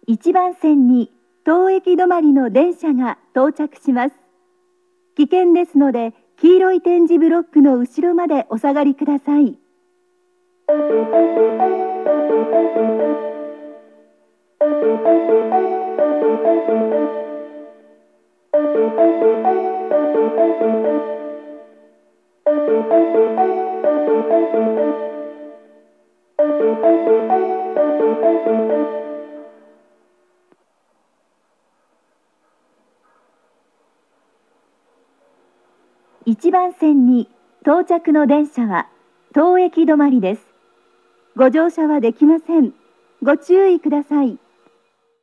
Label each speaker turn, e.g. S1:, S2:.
S1: 1番線に当駅止まりの電車が到着します。危険ですので、黄色い点字ブロックの後ろまでお下がりください。1番線に到着の電車は当駅止まりです。ご乗車はできません。ご注意ください。